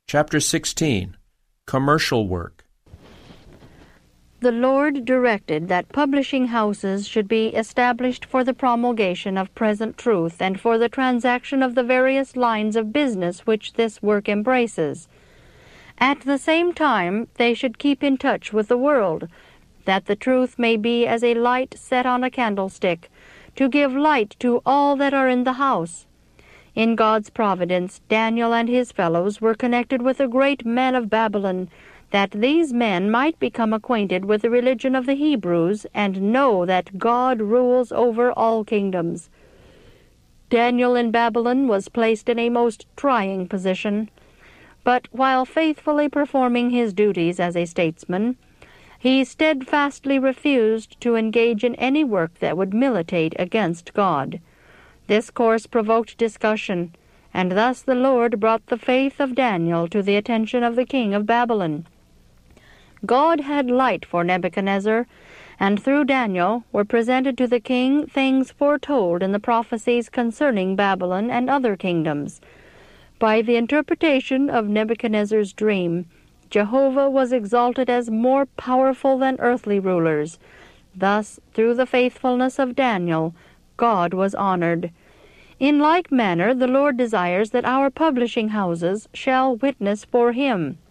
Chapter 16. Commercial Work. The Lord directed that publishing houses should be established for the promulgation of present truth and for the transaction of the various lines of business which this work embraces. At the same time, they should keep in touch with the world, that the truth may be as a light set on a candlestick, to give light to all that are in the house. In God's providence, Daniel and his fellows were connected with the great men of Babylon, that these men might become acquainted with the religion of the Hebrews and know that God rules over all kingdoms. Daniel in Babylon was placed in a most trying position, but while faithfully performing his duties as a statesman, he steadfastly refused to engage in any work that would militate against God. This course provoked discussion, and thus the Lord brought the faith of Daniel to the attention of the king of Babylon. God had light for Nebuchadnezzar, and through Daniel were presented to the king things foretold in the prophecies concerning Babylon and other kingdoms. By the interpretation of Nebuchadnezzar's dream, Jehovah was exalted as more powerful than earthly rulers. Thus, through the faithfulness of Daniel, God was honored. In like manner, the Lord desires that our publishing houses shall witness for him.